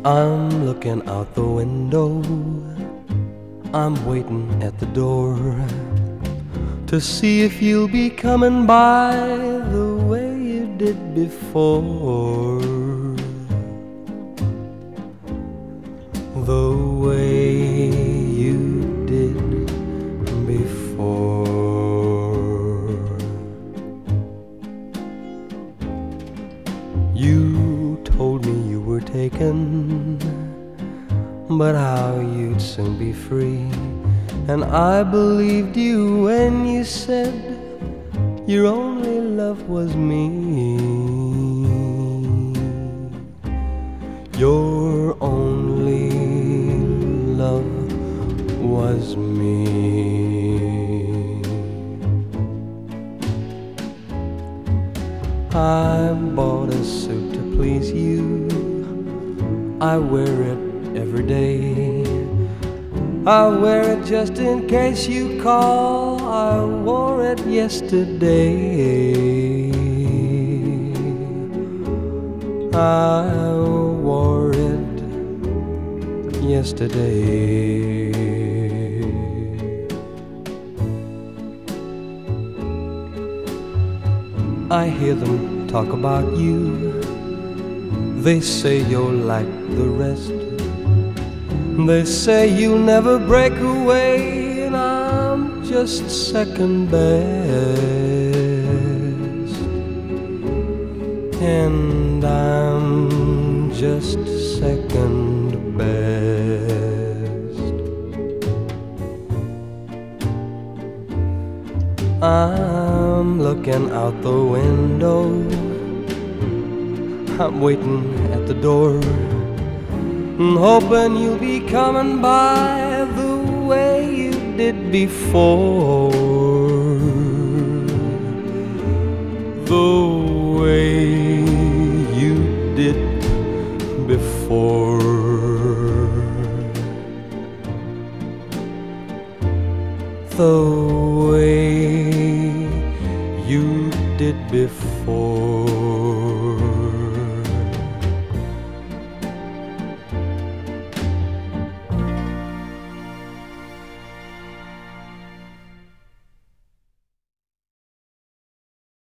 I'm looking out the window, I'm waiting at the door to see if you'll be coming by the way you did before. The way you did before. You told me you were taken, but how you'd soon be free. And I believed you when you said your only love was me. Your only love was me. I bought a suit to please you, I wear it every day. I wear it just in case you call, I wore it yesterday. I wore it yesterday. I hear them talk about you, they say you're like the rest. They say you'll never break away, and I'm just second best. And I'm just second best. I'm looking out the window, I'm waiting at the door, hoping you'll be coming by the way you did before. The way you did before. The way you did before.